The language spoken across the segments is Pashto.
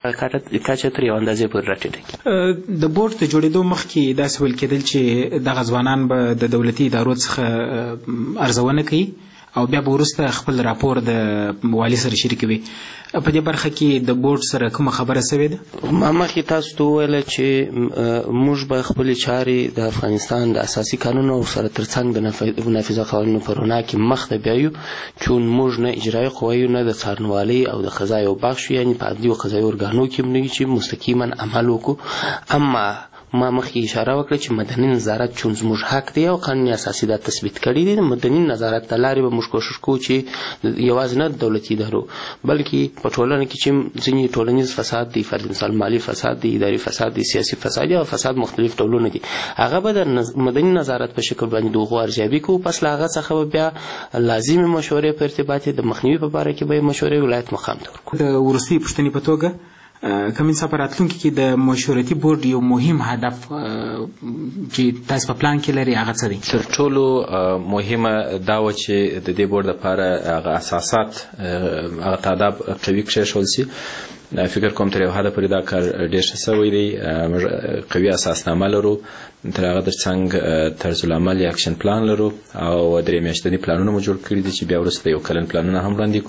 کچه تر یو اندازې پورې راټیټه کړي. د بورډ د جوړېدو مخکې داسې ویل کېدل چې دغه ځوانان به د دولتي ادارو څخه ارزونه کوي او بیا به وروسته خپل راپور د والي سره شریکوي. په دې برخه کې د بورډ سره کومه خبره سوې ده؟ ما مخکې تاسو ته وویله چې موږ به خپلې چارې د افغانستان د اساسي قانونو سره ترڅنګ د نافذه قوانینو په رڼا کې مخته بیایو، چون موږ نه اجرایي قوه یو، نه د څارنوالۍ او د قضا یو بخش، یعنې په عدلي او قضایي ارګانو کې هم نه یو چې مستقیما عمل وکړو. اما ما مخکې اشاره وکړه چې مدني نظارت چون زموږ حق دی او قانون اساسي دا تثبیت کړی دی، مدني نظارت د لارې به موږ کوشش کوو چې یوازې نه د دولتي ادارو بلکې په ټولنه کې چې ځینې ټولنیز فساد دی، فرض مثال مالي فساد دی، اداري فساد دی، سیاسي فساد یا فساد مختلف ډولونه دي، هغه به د مدني نظارت په شکل باندې د هغو ارزیابي کوو. پس له هغه څخه به بیا لازمي مشورې په ارتباط د مخنیوي په باره کې به مشورې ولایت مقام ته ورکوو. د وروستۍ پوښتنې په توګه کوم څه په راتلونکي کې د مشورتي بورډ یو مهم هدف چې تاسو په پلان کې لري هغه څه دي؟ تر ټولو مهمه دا و چې د دې بورډ لپاره هغه اساسات هغه تاداب قوي کېښودل شي. فکر کوم تر یو حده پورې دا کار ډېر ښه سوی دی. موږ قوي اساسنامه لرو، تر هغه تر څنګ طرز العمل یا اکشن پلان لرو او 3 میاشتني پلانونه مو جوړ کړي دي چې بیا وروسته یو کلن پلانونه هم وړاندې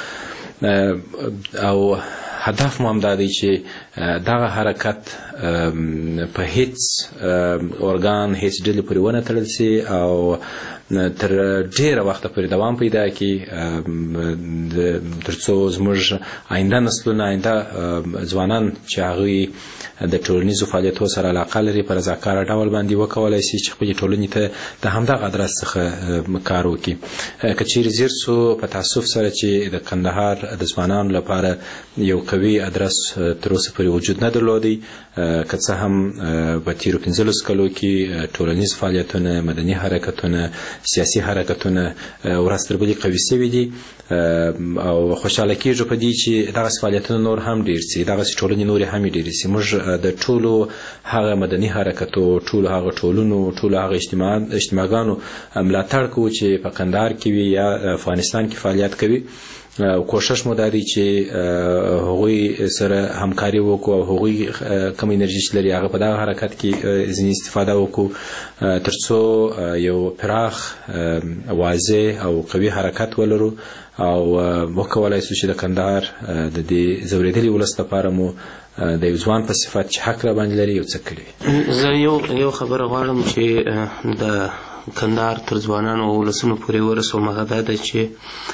کوو. او هدف مو هم دا دی چې دغه حرکت په هیڅ ارګان هیڅ ډلې پورې ونه تړل شي او تر ډیره وخته پورې دوام پیدا کړي، تر څو زموږ آینده نسلونه، آینده ځوانان چې هغوی د ټولنیزو فعالیتونو سره علاقه لري په رضاکاره ډول باندې وکولی شي چې خپلې ټولنې ته د همدغه ادرس څخه کار وکړي. که چیرې زیر سو په تاسف سره چې د کندهار د ځوانانو لپاره یو قوي ادرس تر اوسه پورې وجود نه درلودی، که څه هم په تیرو 15 کلو کې ټولنیز فعالیتونه، مدني حرکتونه، سیاسي حرکتونه ورځ تر بلې قوي سوي دي او خوشحاله کېږو په دې چې دغسې فعالیتونه نور هم ډېر سي، دغسې ټولنې نورې هم ډېرې سي. موږ د ټولو هغه مدني حرکتو، ټولو هغه ټولنو، ټولو هغه اجتماعګانو ملاتړ کوو چې په کندهار کې وي یا افغانستان کې فعالیت کوي. کوشش مو دا دی چې هغوی سره همکاري وکړو او هغوی کم انرژي چې لري هغه په دغه حرکت کې ځینې استفاده وکړو تر څو یو پراخ، واضح او قوي حرکت ولرو او وکولای شو چې د کندهار د دې ځورېدلي ولس لپاره مو د یو ځوان په صفت چې حق را باندې لري یو څه کړي. زه یو خبره غواړم چې د کندهار تر ځوانانو او ولسونو پورې ورسوم، هغه دا ده چې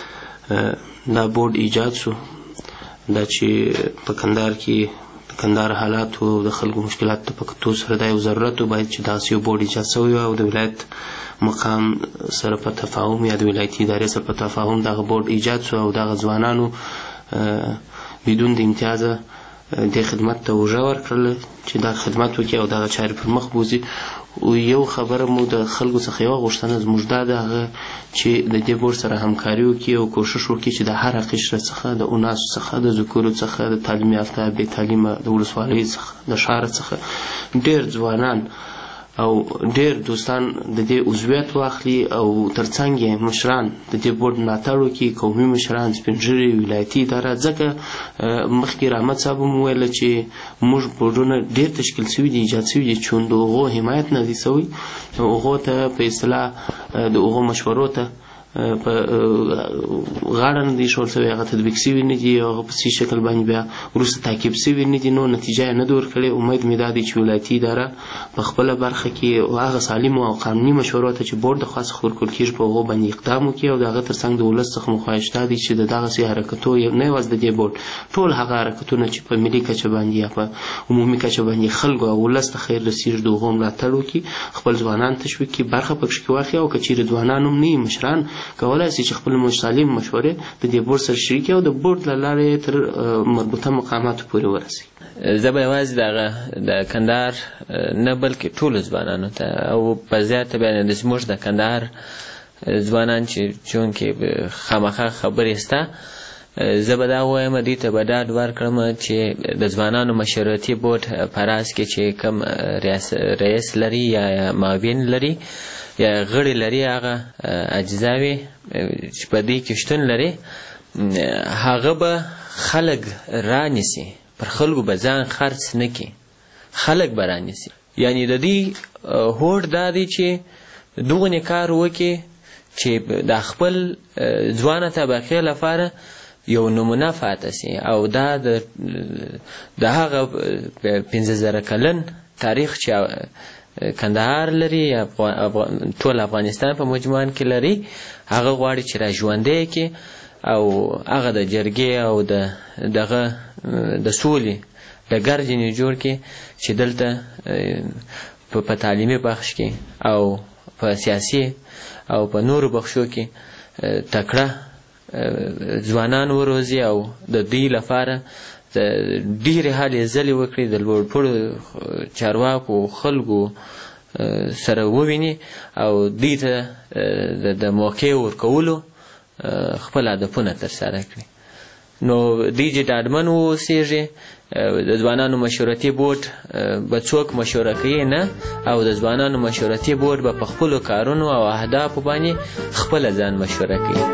دا بورډ ایجاد شو، دا چې په کندهار کې د کندهار حالات او د خلکو مشکلات ته په کتو سره دا یو ضرورت و باید چې داسې یو بورډ ایجاد شوی او د ولایت مقام سره په تفاهم یا د ولایتي ادارې سره په تفاهم دغه بورډ ایجاد شو او دغه ځوانانو بدون د امتیازه دې خدمت ته اوږه ورکړله چې دا خدمت وکړي او دغه چارې پر مخ بوځي. او یو خبره مو د خلکو څخه یوه غوښتنه زموږ دا ده هغه چې د دې بورډ سره همکاري وکړي او کوشش وکړي چې د هر قشر څخه، د اناسو څخه، د ذکورو څخه، د تعلیم یافته، بې تعلیمه، د ولسوالۍ څخه، د ښار څخه ډېر ځوانان او ډېر دوستان د دې عضویت واخلي او ترڅنګ یې مشران د دې بورډ ملاتړ وکړي، قومي مشران، سپین ږیري، ولایتي اداره. ځکه مخکې رحمت صاحب هم وویله چې موږ بورډونه ډېر تشکیل سوي دي، ایجاد سوي دي، چون د هغو حمایت نه دی سوی، هغو ته په اصطلاح د هغو مشورو ته په غاړه نه دي ایښول سوي، هغه تطبیق سوي نه دي، هغه په صحیح شکل باندې بیا وروسته تعقیب سوي نه دي، نو نتیجه یې نه ده ورکړې. امید مې دا دی چې ولایتي اداره په خپله برخه کې هغه سالمو او قانوني مشورو ته چې بورډ د خوا څخه ورکول کېږي په هغو باندې اقدام وکړي او د هغه تر څنګ د ولس څخه مو خواهش دا دی چې د دغسې حرکتو نه یوازې د دې بورډ ټول هغه حرکتونه چې په ملي کچه باندې یا په عمومي کچه باندې خلکو او ولس ته خیر رسېږي د هغو ملاتړ وکړي، خپل ځوانان تشویق کړي، برخه پکښې کې واخلي او که چیرې ځوانان هم نه وي، مشران کولی شي چې خپل سالم مشورې د دې بورډ سره شریکې او د بورډ له لارې تر مربوطه مقاماتو پورې ورسي. زه به یوازې د کندهار نه بلکې ټولو ځوانانو ته او په زیاته بیا زموږ د کندهار ځوانان چې چونکې خامخا خبرې شته، زه به دا ووایم دوی ته به ډاډ ورکړم چې د ځوانانو مشورتي بورډ په راس کې چې کوم رئیس لري یا معاون لري یا غړي لري، هغه اجزاوې چې په دې کې شتون لري، هغه به خلک رانیسي پر خلکو به ځان خرڅ نه کړي، خلک به رانیسي. یعنې د دې هوډ دا دی چې دغونې کار وکړي چې د خپل ځوانه طبقې لپاره یو نمونه پاتې سي، او دا د هغه 15,000 کلن تاریخ چې کندهار لري، ټول افغانستان په مجموعاً کې لري، هغه غواړي چې را ژوندی کړي او هغه د جرګې او دغه د سولې ډګر ځینې جوړ کړي چې دلته په تعلیمي بخش کې او په سیاسي او په نورو بخشو کې تکړه ځوانان وروزي او د دوی لپاره د ډېرې هلې ځلې وکړي، د لوړپوړو چارواکو خلکو سره وویني او دوی ته د موقع ورکولو خپل هدفونه ترسره کړي. نو دوی چې ډاډمن واوسېږي، د ځوانانو مشورتي بورډ به څوک مشوره کوي نه، او د ځوانانو مشورتي بورډ به په خپلو کارونو او اهدافو باندې خپله ځان مشوره کوي.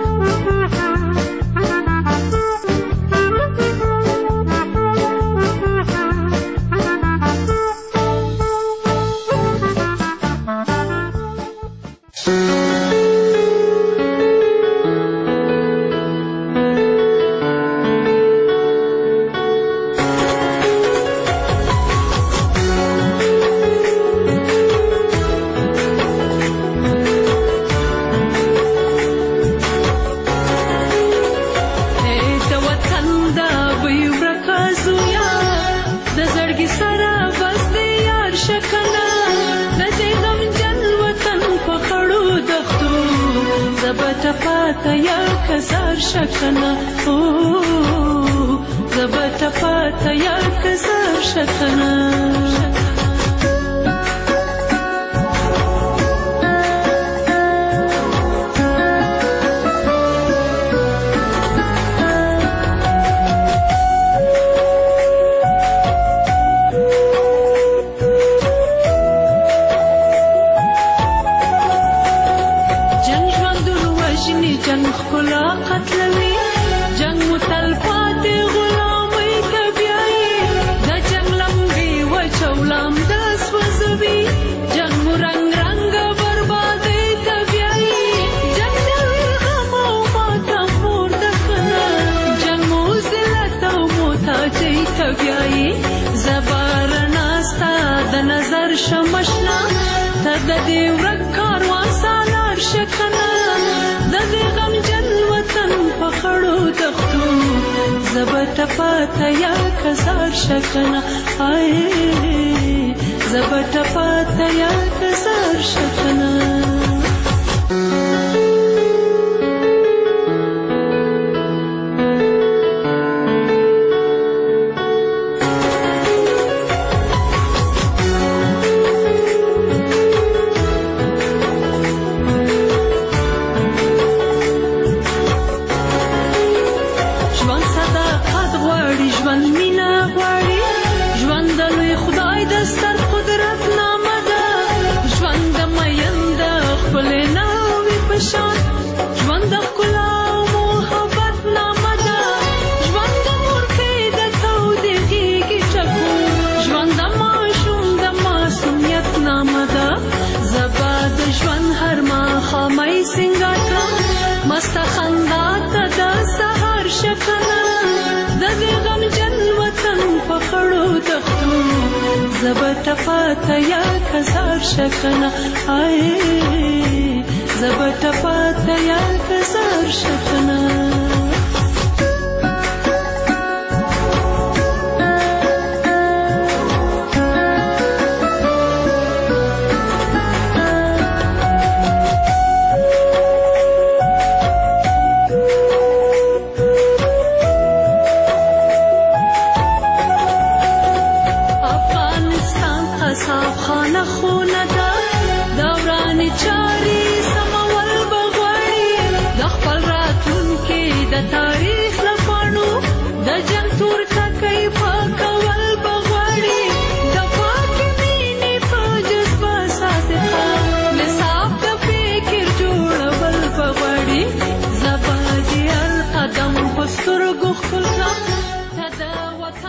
افغانستان خصاب خانه خونه ده، دوران چار